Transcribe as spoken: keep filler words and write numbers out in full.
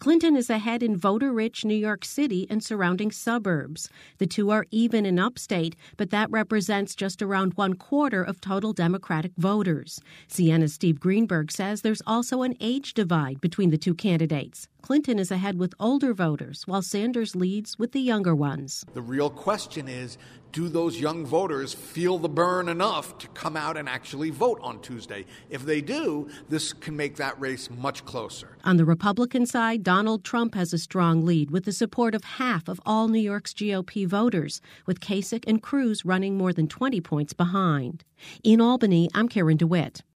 Clinton is ahead in voter-rich New York City and surrounding suburbs. The two are even in upstate, but that represents just around one quarter of total Democratic voters. Sienna's Steve Greenberg says there's also an age divide between the two candidates. Clinton is ahead with older voters, while Sanders leads with the younger ones. The real question is, do those young voters feel the burn enough to come out and actually vote on Tuesday? If they do, this can make that race much closer. On the Republican side, Donald Trump has a strong lead with the support of half of all New York's G O P voters, with Kasich and Cruz running more than twenty points behind. In Albany, I'm Karen DeWitt.